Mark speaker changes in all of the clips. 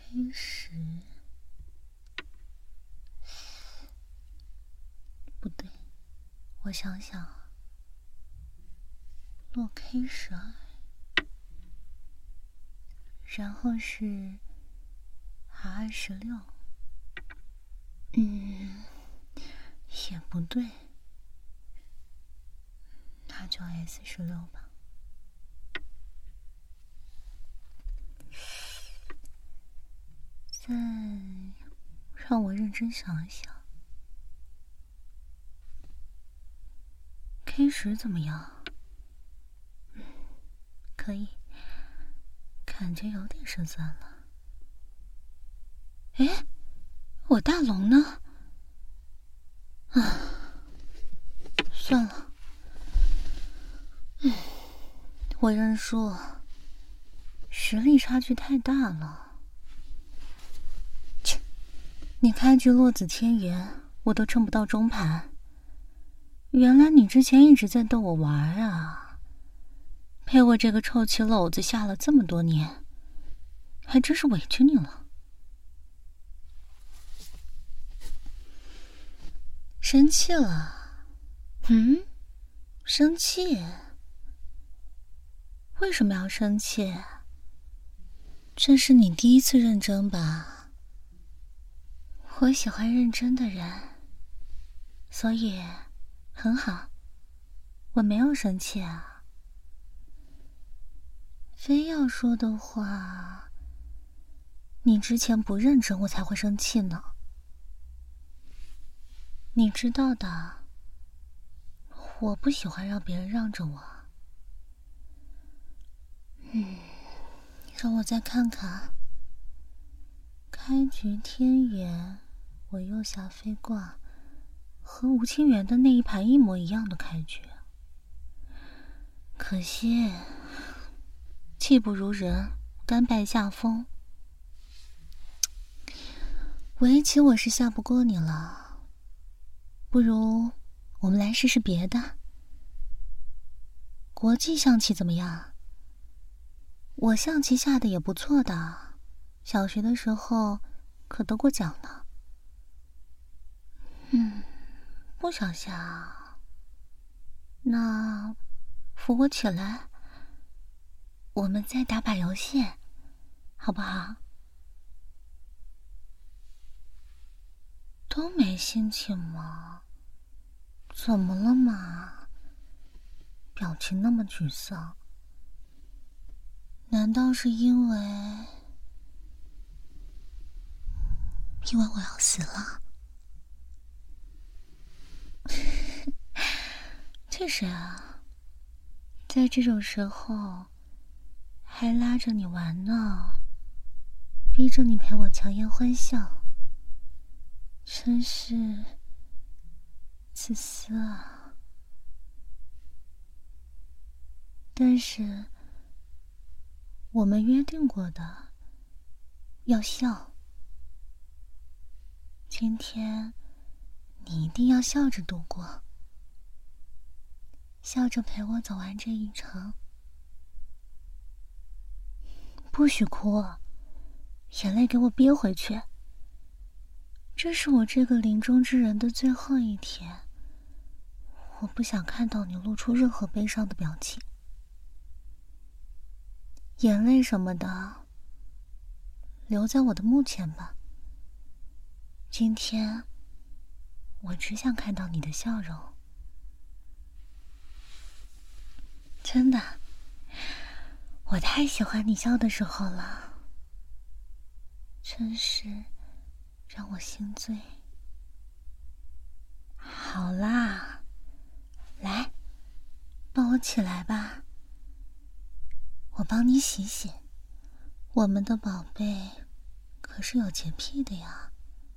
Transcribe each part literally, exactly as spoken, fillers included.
Speaker 1: K 十，不对，我想想，洛 K 十二，然后是 R 十六，嗯，也不对，那就 S 十六吧。再让我认真想一想 ，K 十怎么样？嗯，可以，感觉有点胜算了。哎，我大龙呢？啊，算了，嗯，我认输，实力差距太大了。切，你开局落子千言，我都撑不到中盘。原来你之前一直在逗我玩啊！陪我这个臭棋篓子下了这么多年，还真是委屈你了。生气了？嗯？生气？为什么要生气？这是你第一次认真吧？我喜欢认真的人，所以很好，我没有生气啊。非要说的话，你之前不认真，我才会生气呢。你知道的，我不喜欢让别人让着我。嗯，让我再看看。开局天元，我右下飞挂，和吴清源的那一盘一模一样的开局。可惜，技不如人，甘拜下风。围棋我是下不过你了，不如我们来试试别的。国际象棋怎么样？我象棋下的也不错的，小学的时候可得过奖呢。嗯，不想下，那扶我起来，我们再打把游戏，好不好？都没心情吗？怎么了嘛？表情那么沮丧，难道是因为因为我要死了？确实啊，在这种时候还拉着你玩呢，逼着你陪我强颜欢笑，真是自私啊。但是我们约定过的，要笑。今天你一定要笑着度过，笑着陪我走完这一程。不许哭，眼泪给我憋回去。这是我这个临终之人的最后一天，我不想看到你露出任何悲伤的表情。眼泪什么的，留在我的墓前吧。今天，我只想看到你的笑容。真的，我太喜欢你笑的时候了，真是让我心醉。好啦，来，抱我起来吧，我帮你洗洗。我们的宝贝可是有洁癖的呀，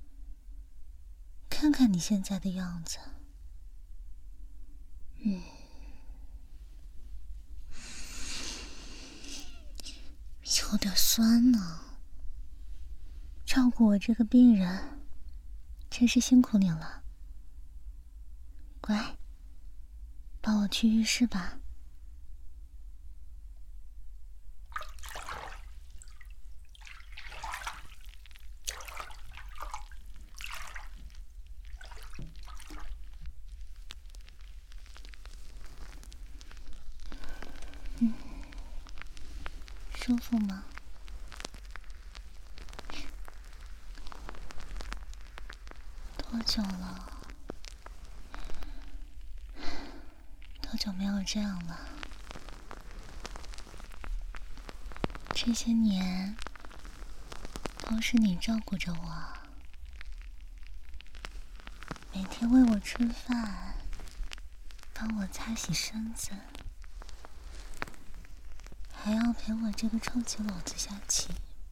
Speaker 1: 看看你现在的样子。嗯，有点酸呢。照顾我这个病人，真是辛苦你了。乖，抱我去浴室吧。 舒服吗？多久了？多久没有这样了？这些年都是你照顾着我，每天喂我吃饭，帮我擦洗身子，还要陪我这个臭棋篓子下棋。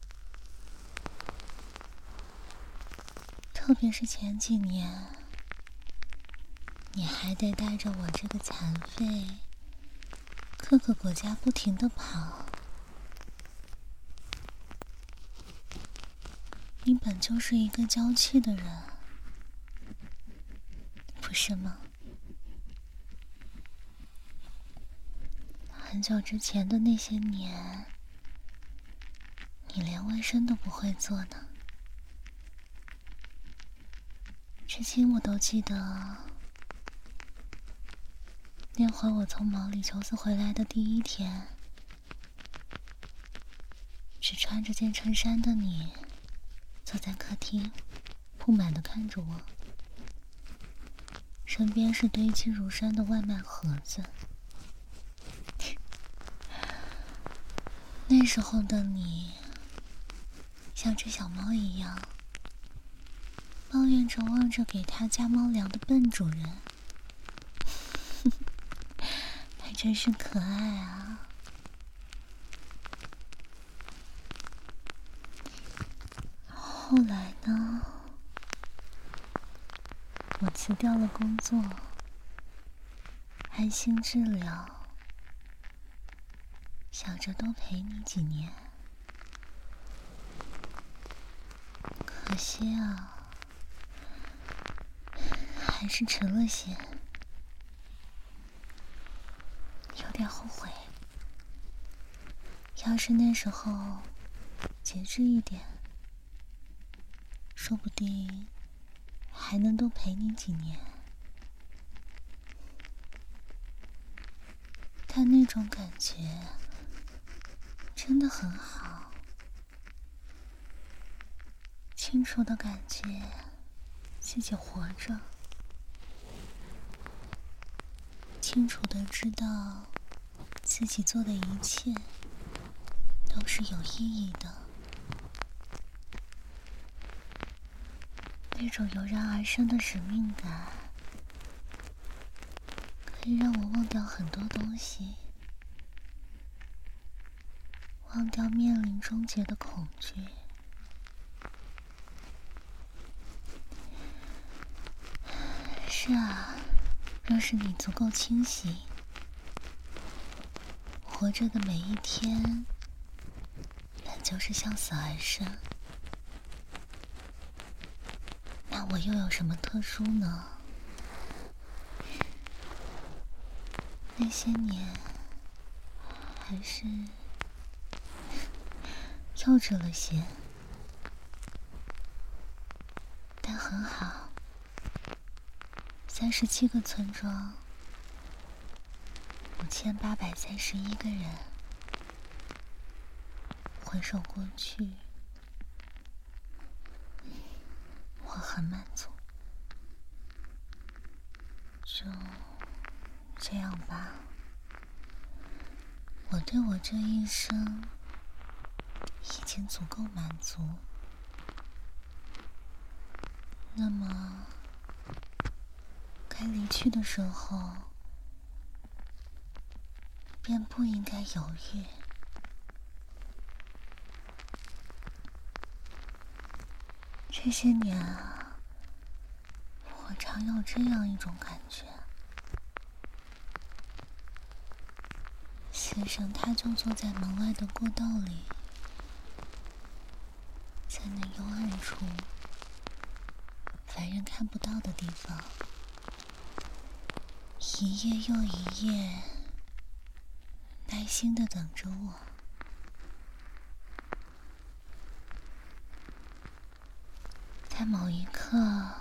Speaker 1: 特别是前几年，你还得带着我这个残废，各个国家不停地跑。你本就是一个娇气的人，不是吗？很久之前的那些年，你连卫生都不会做呢。至今我都记得，那会儿我从毛里求斯回来的第一天，只穿着件衬衫的你，坐在客厅，不满地看着我，身边是堆积如山的外卖盒子。那时候的你，像只小猫一样，抱怨着望着给它加猫粮的笨主人，还真是可爱啊。后来呢，我辞掉了工作，安心治疗，想着多陪你几年。可惜啊，还是迟了些，有点后悔。要是那时候节制一点，说不定还能多陪你几年。但那种感觉真的很好，清楚的感觉自己活着，清楚的知道自己做的一切都是有意义的。那种油然而生的使命感，可以让我忘掉很多东西，忘掉面临终结的恐惧。是啊，若是你足够清醒，活着的每一天本就是向死而生，那我又有什么特殊呢？那些年还是幼稚了些，但很好。三十七个村庄，五千八百三十一个人，回首过去，我很满足。就这样吧，我对我这一生已经足够满足。那么该离去的时候，便不应该犹豫。这些年啊，我常有这样一种感觉，死神他就坐在门外的过道里，在那幽暗处，凡人看不到的地方，一夜又一夜，耐心地等着我。在某一刻，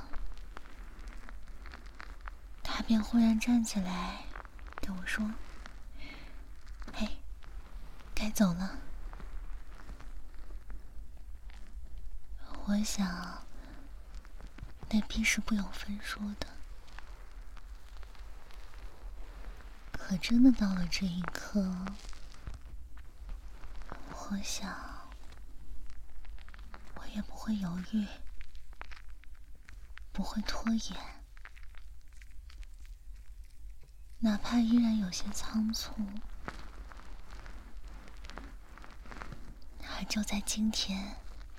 Speaker 1: 他便忽然站起来对我说：“嘿，该走了。” 我想，那必是不由分说的。可真的到了这一刻，我想，我也不会犹豫，不会拖延，哪怕依然有些仓促，而就在今天，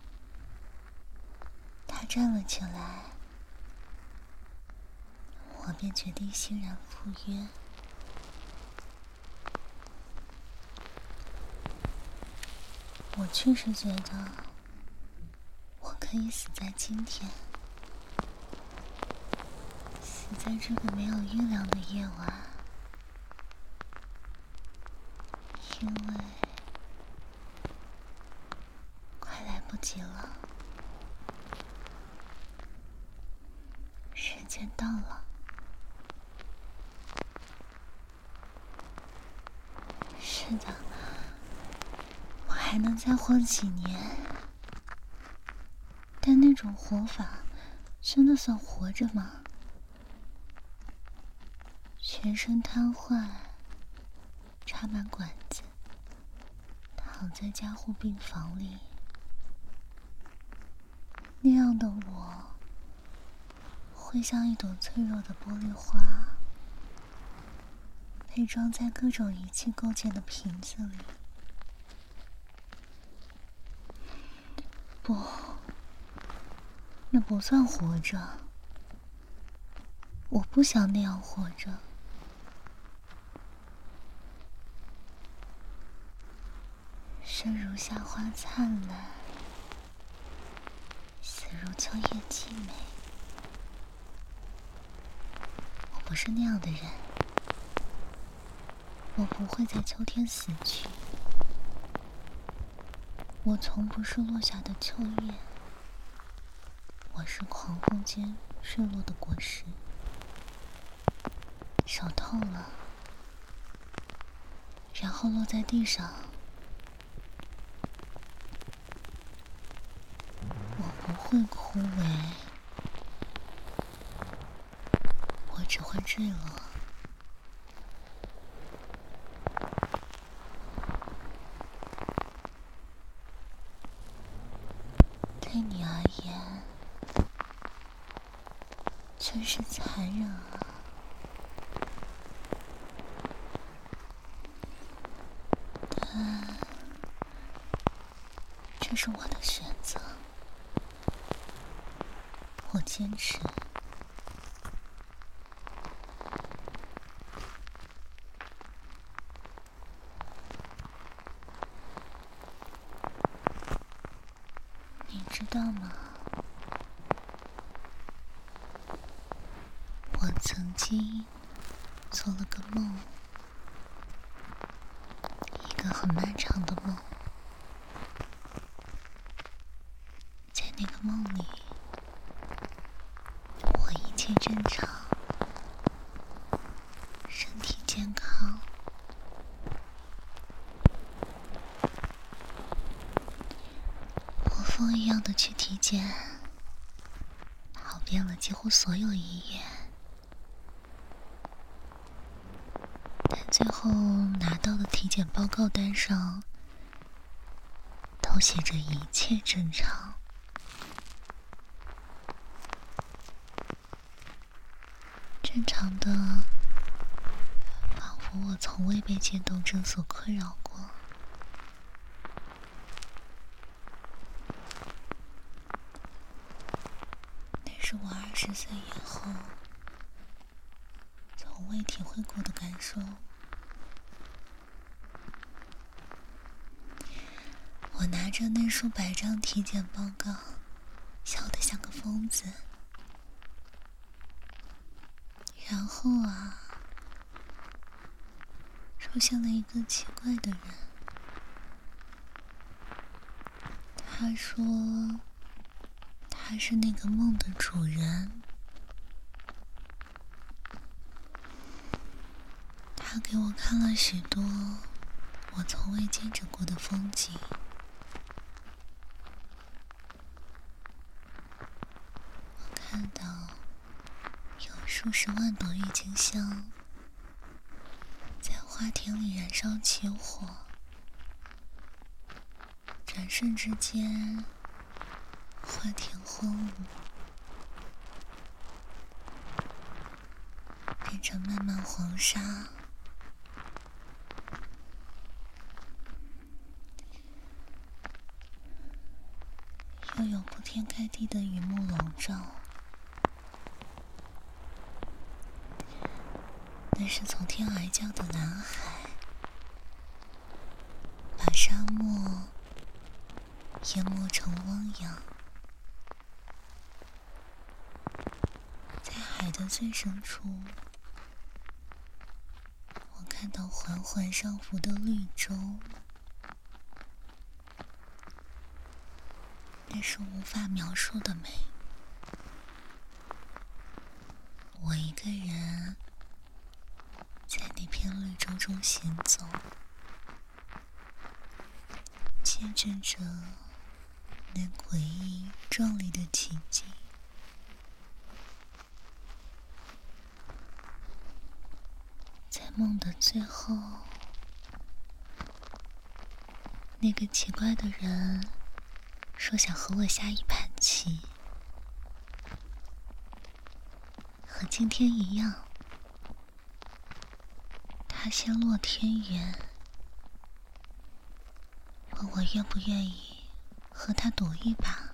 Speaker 1: 他站了起来，我便决定欣然赴约。我确实觉得，我可以死在今天，死在这个没有月亮的夜晚，因为快来不及了，时间到了。是的，我还能再活几年，但那种活法真的算活着吗？全身瘫痪，插满管子，躺在加护病房里，那样的我会像一朵脆弱的玻璃花，被装在各种仪器构建的瓶子里。不，那不算活着，我不想那样活着。生如夏花灿烂，死如秋叶凄美。我不是那样的人，我不会在秋天死去。我从不是落下的秋叶，我是狂风间坠落的果实。熟透了，然后落在地上。我不会枯萎，我只会坠落。对你而言，真是残忍啊！但这是我的选择，我坚持。你知道吗？我曾经做了个梦，一个很漫长的梦。在那个梦里，我一切正常，身体健康。我疯一样的去体检，跑遍了几乎所有医院，但最后拿到的体检报告单上都写着一切正常。正常的，仿佛我从未被渐冻症所困扰过。那是我二十岁以后从未体会过的感受。我拿着那数百张体检报告，笑得像个疯子。然后啊，出现了一个奇怪的人。他说他是那个梦的主人，他给我看了许多我从未见证过的风景。 看到有数十万朵郁金香在花田里燃烧起火，转瞬之间花田荒芜，变成漫漫黄沙。又有铺天盖地的雨幕笼罩，那是从天而降的蓝海，把沙漠淹没成汪洋。在海的最深处，我看到缓缓上浮的绿洲，那是无法描述的美。我一个人在那片绿洲中行走，见证着那诡异壮丽的奇迹。在梦的最后，那个奇怪的人说想和我下一盘棋，和今天一样，他先落天元，问我愿不愿意和他赌一把，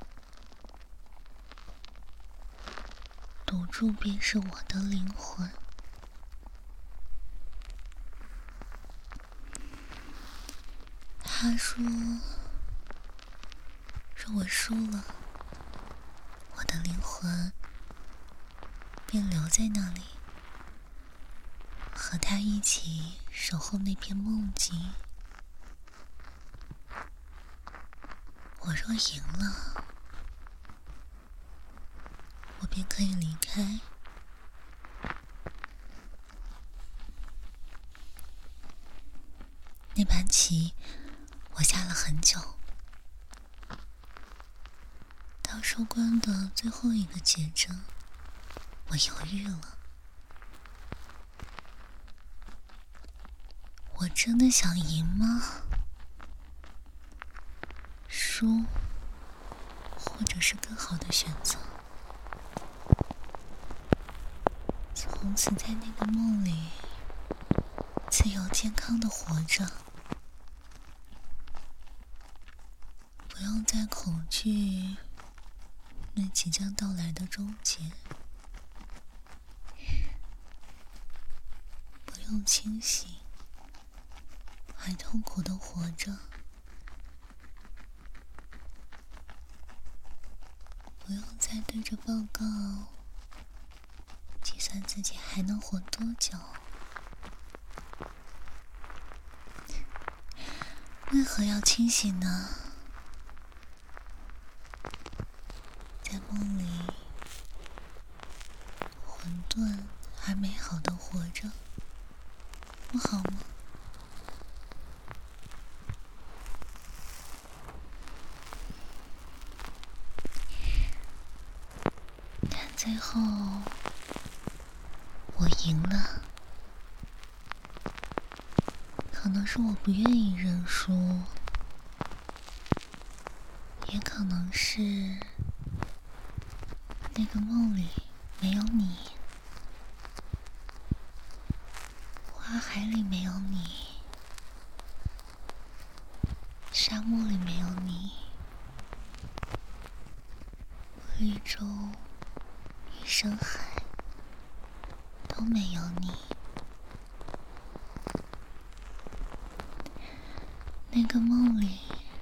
Speaker 1: 赌注便是我的灵魂。他说，若我输了，我的灵魂便留在那里，和他一起守候那片梦境。我若赢了，我便可以离开。那盘棋我下了很久，到收官的最后一个节针，我犹豫了。我真的想赢吗？输，或者是更好的选择。从此在那个梦里，自由健康的活着，不用再恐惧那即将到来的终结，不用清醒还痛苦的活着，不用再对着报告计算自己还能活多久。为何要清醒呢？在梦里混沌而美好的活着，不好吗？但最后我赢了，可能是我不愿意认输，也可能是那个梦里没有你，花海里没有你，沙漠里没有你，绿洲与深海都没有你。那个梦里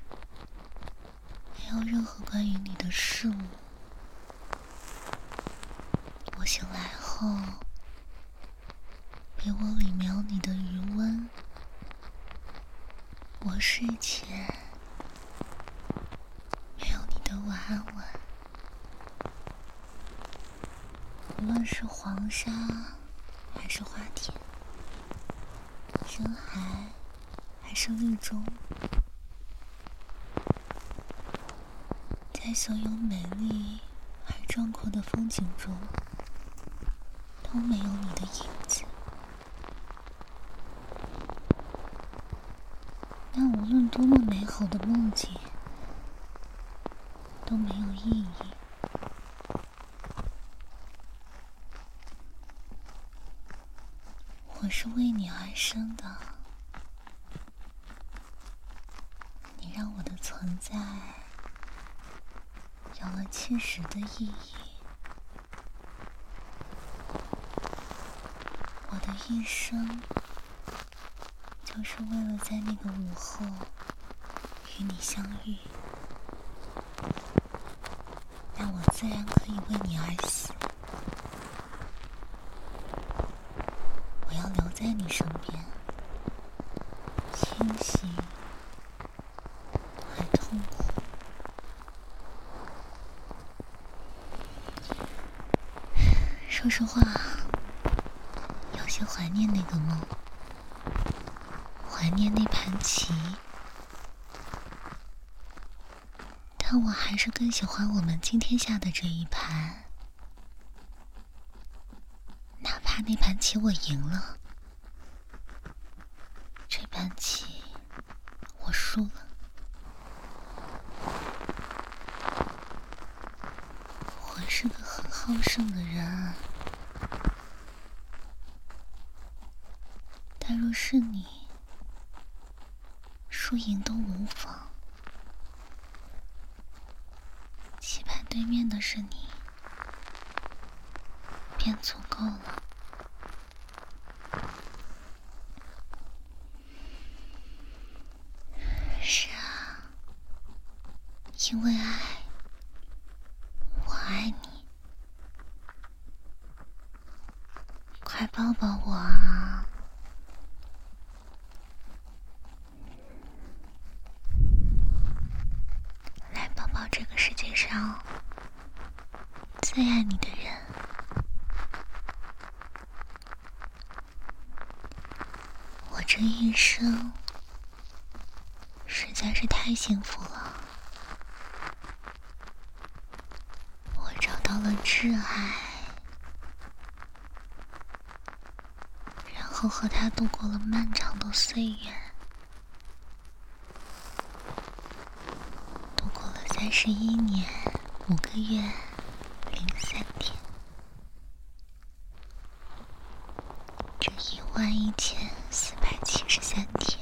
Speaker 1: 没有任何关于你的事物。我醒来后，被窝里没有你的余温。我睡前没有你的晚安吻。无论是黄沙还是花田，深海还是绿洲，在所有美丽海壮阔的风景中都没有你的影子。但无论多么美好的梦境都没有意义。我是为你而生的，你让我的存在有了切实的意义。我的一生就是为了在那个午后与你相遇，那我自然可以为你而死。我要留在你身边，清醒而痛苦。说实话，有些怀念那个梦，怀念那盘棋，但我还是更喜欢我们今天下的这一盘。哪怕那盘棋我赢了，这盘棋我输了，我是个很好胜的人，但若是你，输赢都无妨。棋盘对面的是你，便足够了。是啊，因为爱，我爱你。快抱抱我啊！来抱抱这个世界上最爱你的人。我这一生实在是太幸福了，我找到了挚爱，然后和他度过了漫长的岁月，度过了三十一年五个月零三天，这一万一千四百七十三天，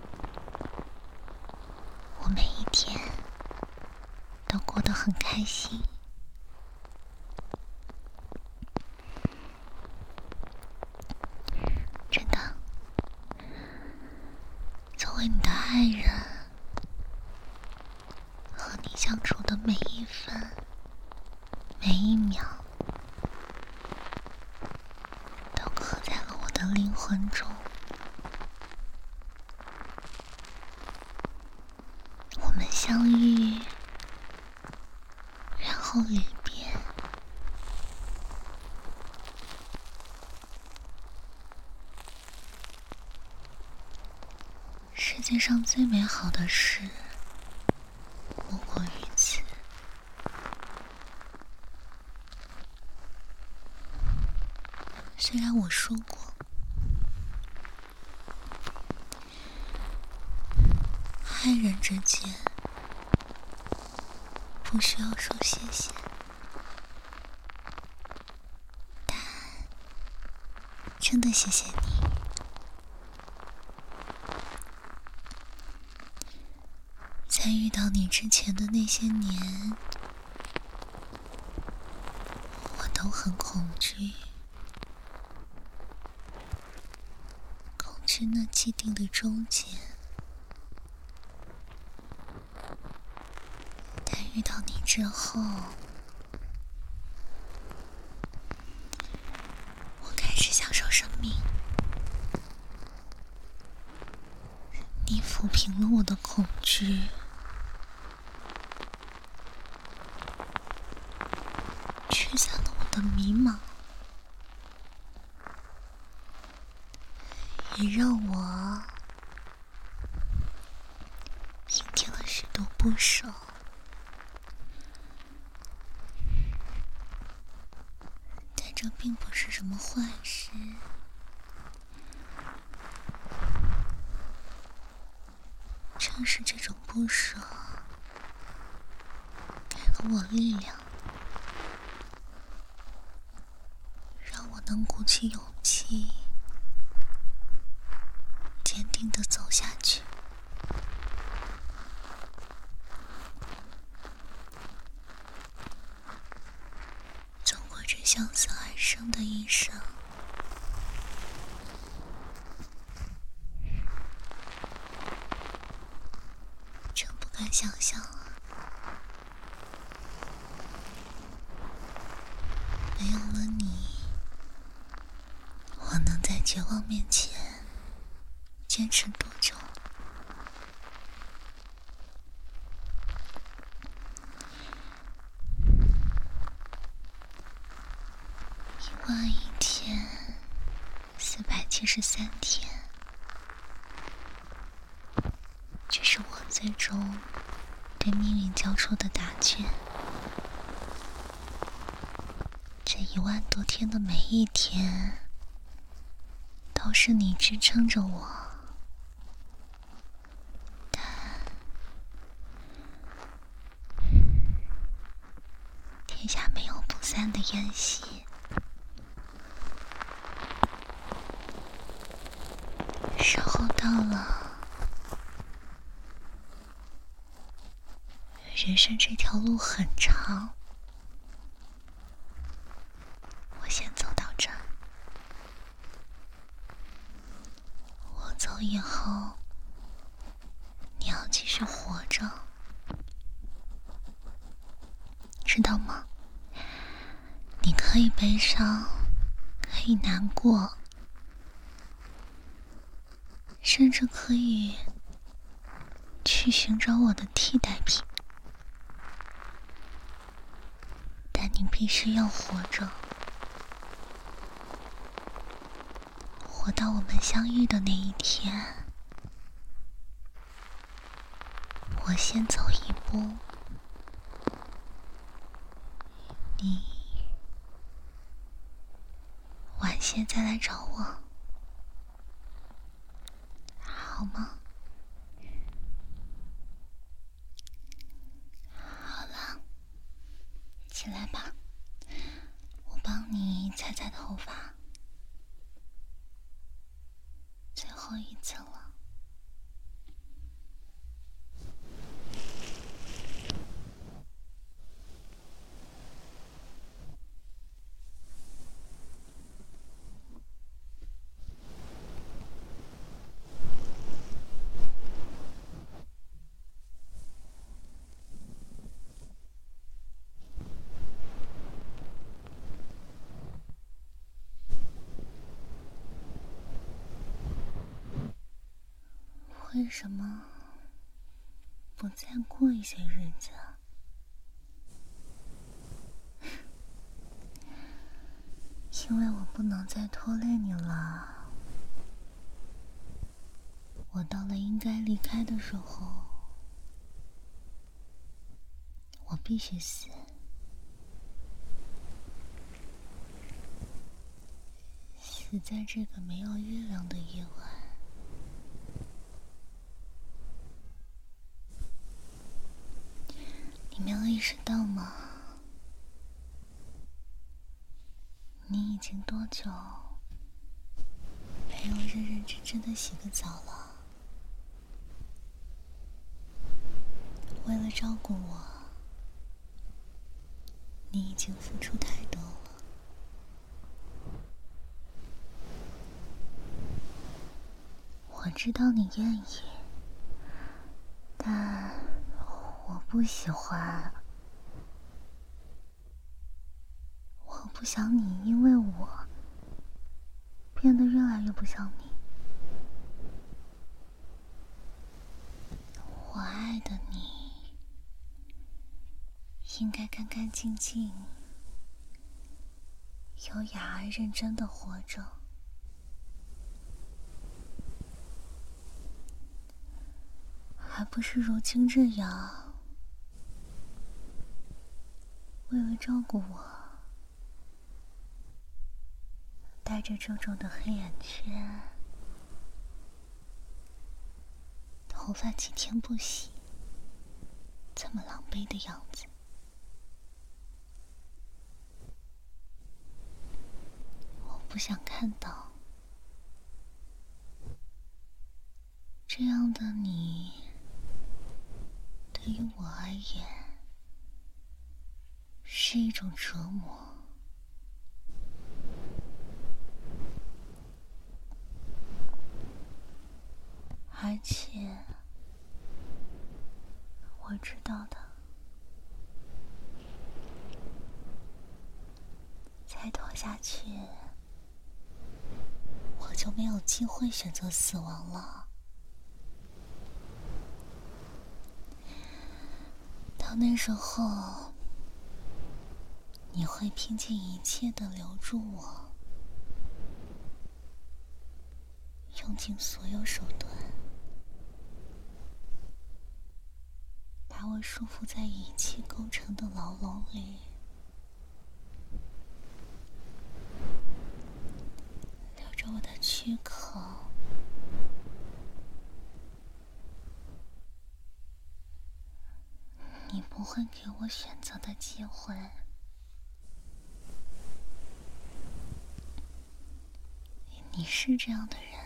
Speaker 1: 我每一天都过得很开心。真的，作为你的爱人，和你相处的每一分每一秒都刻在了我的灵魂中。我们相遇，然后离别，世界上最美好的事莫过于此。虽然我说过，爱人之间不需要说谢谢，但真的谢谢你。在遇到你之前的那些年，我都很恐惧，恐惧那既定的终结。但遇到你之后，我开始享受生命。你抚平了我的恐惧，驱散了我的迷茫，也让我平添了许多不舍。 这并不是什么坏事。正是这种不舍，给了我力量，让我能鼓起勇气，坚定地走下去。走过这相思而生的一生，真不敢想象啊，没有了你，我能在绝望面前坚持多久？一万一天，四百七十三天，这是我最终对命运交出的答卷。这一万多天的每一天，都是你支撑着我，但天下没有不散的宴席。时候到了，人生这条路很长，我先走到这儿。我走以后，你要继续活着，知道吗？你可以悲伤，可以难过，甚至可以去寻找我的替代品，但你必须要活着，活到我们相遇的那一天。我先走一步，你晚些再来找我，好吗？好了，起来吧，我帮你擦擦头发，最后一次了。为什么不再过一些日子啊？因为我不能再拖累你了。我到了应该离开的时候，我必须死。死在这个没有月亮的夜晚。你没有意识到吗？你已经多久没有认认真真的洗个澡了？为了照顾我，你已经付出太多了。我知道你愿意，但我不喜欢。我不想你因为我变得越来越不像你。我爱的你应该干干净净、优雅而认真的活着，而不是如今这样，为了照顾我， 着皱皱的黑眼圈，头发几天不洗，这么狼狈的样子。我不想看到这样的你，对于我而言是一种折磨。而且我知道的，再拖下去我就没有机会选择死亡了。到那时候，你会拼尽一切的留住我，用尽所有手段，把我束缚在仪器构成的牢笼里，留着我的躯壳，你不会给我选择的机会。你是这样的人，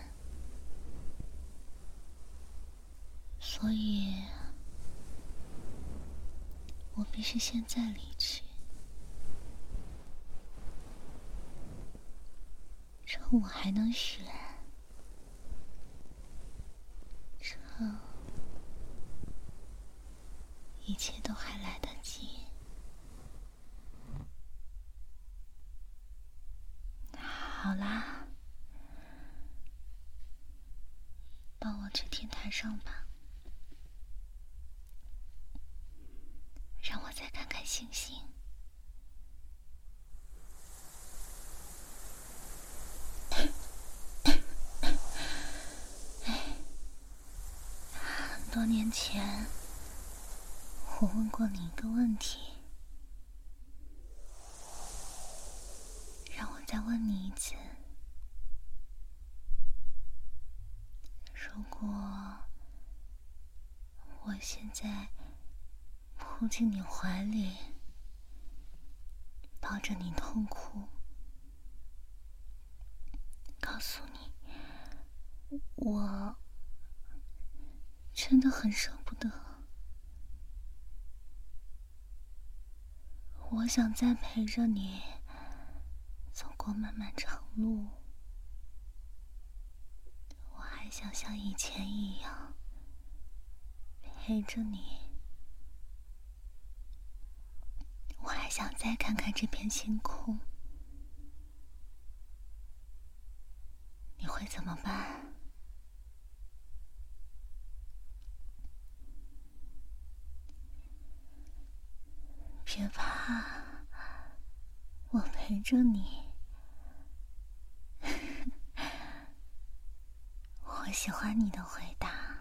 Speaker 1: 所以我必须现在离去，趁我还能选，趁一切都还来得及。好啦，抱我去天台上吧，让我再看看星星。很多年前，我问过你一个问题，让我再问你一次。如果我现在扑进你怀里，抱着你痛哭，告诉你我真的很舍不得，我想再陪着你走过漫漫长路，我还想像以前一样陪着你，我还想再看看这片星空，你会怎么办？别怕，我陪着你。我喜欢你的回答。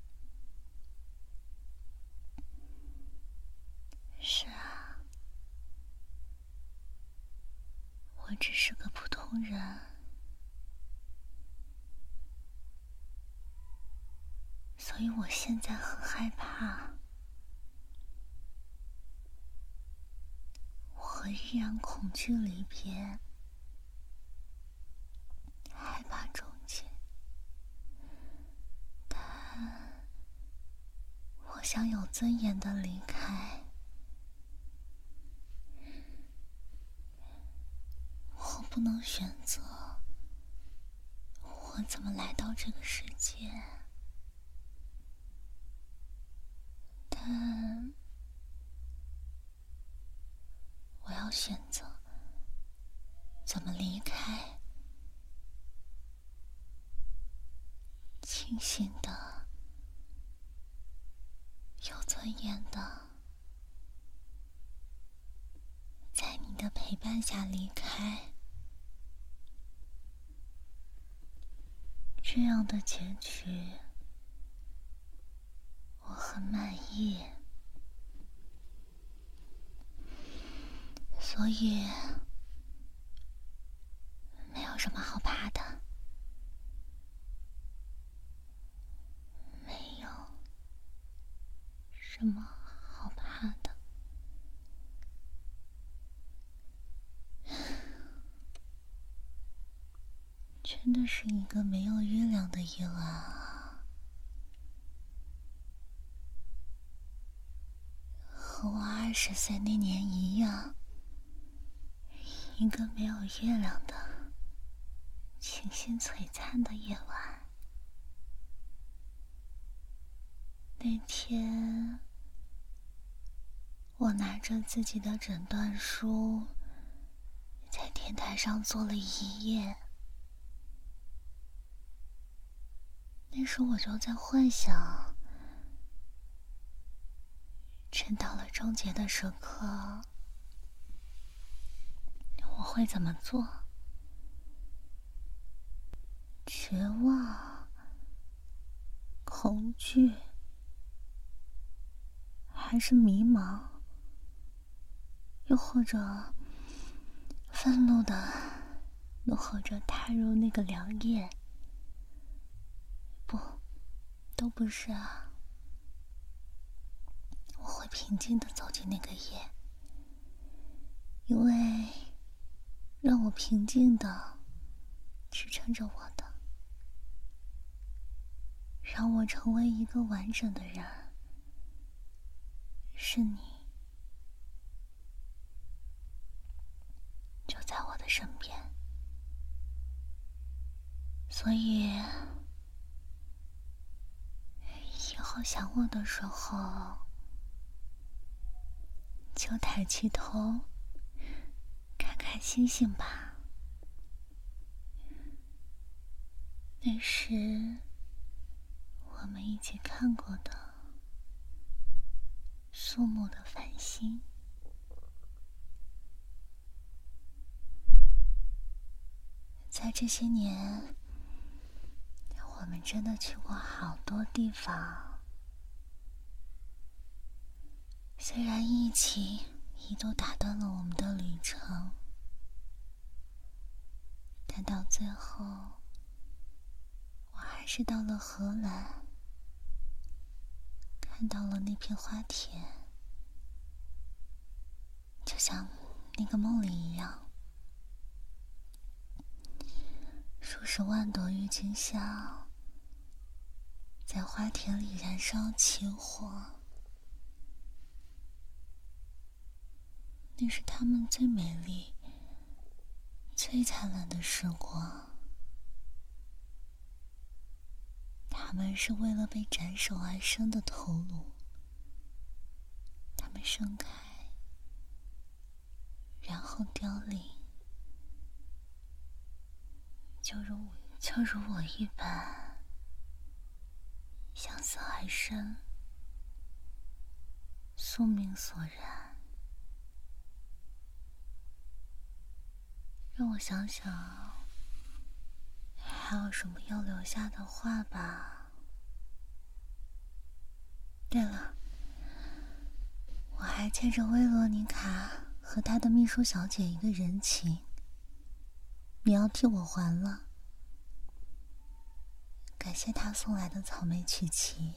Speaker 1: 是啊，我只是个普通人，所以我现在很害怕，我依然恐惧离别，害怕终结，但我想有尊严的离开。我不能选择我怎么来到这个世界，但我要选择怎么离开，清醒的，有尊严的，在你的陪伴下离开。这样的结局，我很满意，所以没有什么真的是一个没有月亮的夜晚啊，和我二十岁那年一样，一个没有月亮的清新璀璨的夜晚。那天，我拿着自己的诊断书，在天台上坐了一夜。那时我就在幻想，真到了终结的时刻，我会怎么做？绝望、恐惧，还是迷茫？又或者愤怒的怒吼着踏入那个凉夜？不，都不是啊。我会平静地走进那个夜，因为让我平静的支撑着我的，让我成为一个完整的人，是你，就在我的身边。所以以后想我的时候，就抬起头看看星星吧。那是我们一起看过的肃穆的繁星。在这些年，我们真的去过好多地方。虽然疫情一度打断了我们的旅程，但到最后，我还是到了荷兰，看到了那片花田，就像那个梦里一样。数十万朵郁金香在花田里燃烧起火，那是他们最美丽、最灿烂的时光。他们是为了被斩首而生的头颅，他们盛开，然后凋零，就如就如我一般，向死而生，宿命所然。让我想想，还有什么要留下的话吧。对了，我还欠着薇罗妮卡和她的秘书小姐一个人情，你要替我还了。感谢她送来的草莓曲奇，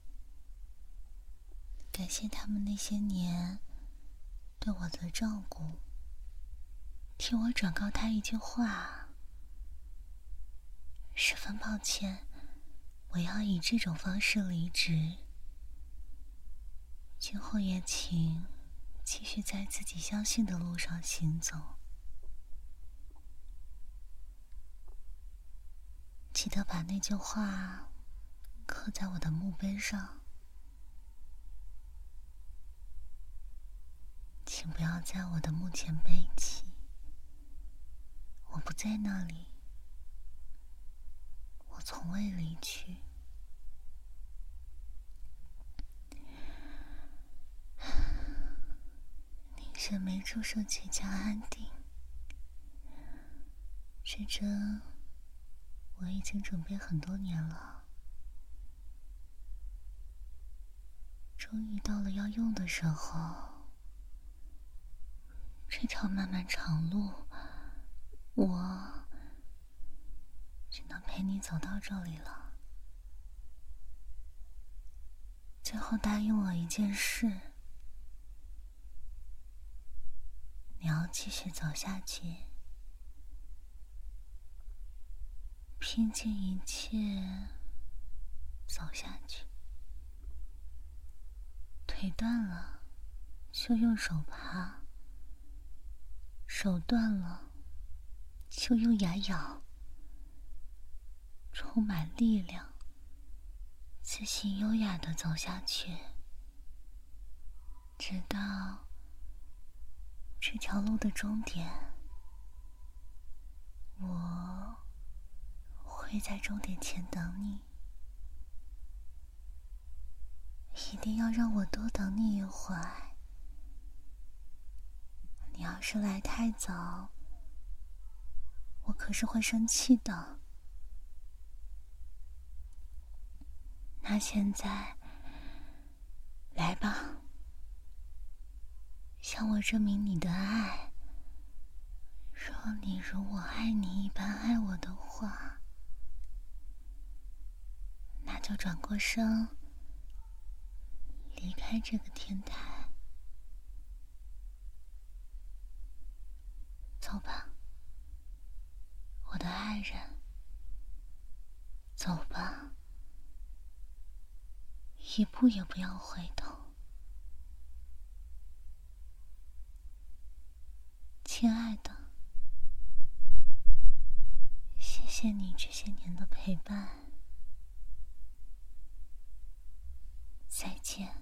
Speaker 1: 感谢他们那些年对我的照顾。替我转告他一句话，十分抱歉，我要以这种方式离职。今后也请继续在自己相信的路上行走。记得把那句话刻在我的墓碑上，请不要在我的墓前背弃。我不在那里，我从未离去。凝神眉注射结痂安定，这针我已经准备很多年了，终于到了要用的时候。这条漫漫长路，我只能陪你走到这里了。最后答应我一件事，你要继续走下去， 拼尽一切走下去。腿断了就用手爬，手断了就用牙咬，充满力量，自信优雅地走下去，直到这条路的终点。我会在终点前等你，一定要让我多等你一会儿。你要是来太早，我可是会生气的。那现在，来吧，向我证明你的爱。若你如我爱你一般爱我的话，那就转过身，离开这个天台。走吧，我的爱人，走吧，一步也不要回头。亲爱的，谢谢你这些年的陪伴，再见。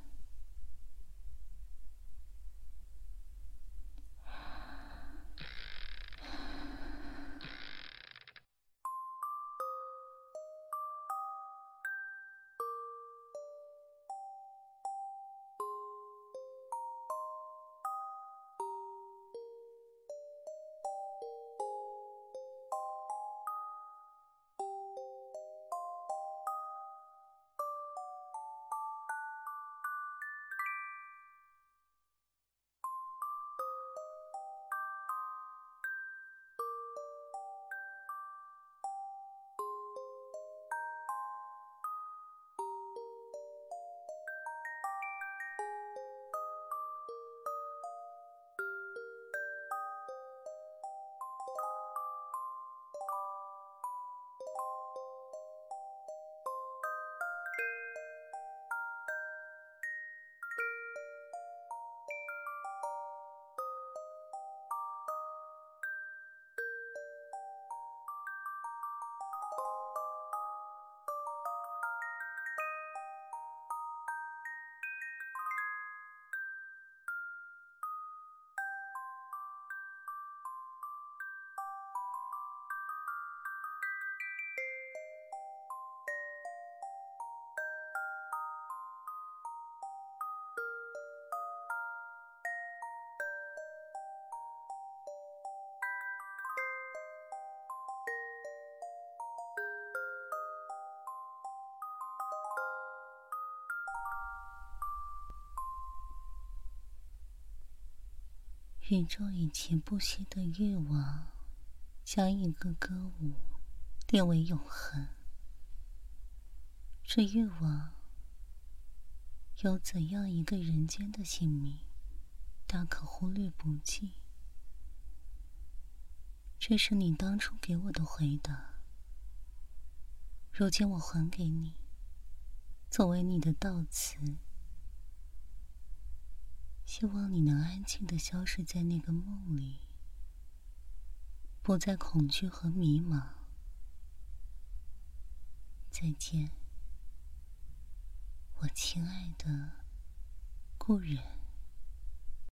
Speaker 1: 宇宙以其不息的欲望，将一个歌舞列为永恒。这欲望有怎样一个人间的性命，大可忽略不计。这是你当初给我的回答，如今我还给你，作为你的悼词。希望你能安静地消失在那个梦里，不再恐惧和迷茫。再见，我亲爱的故人。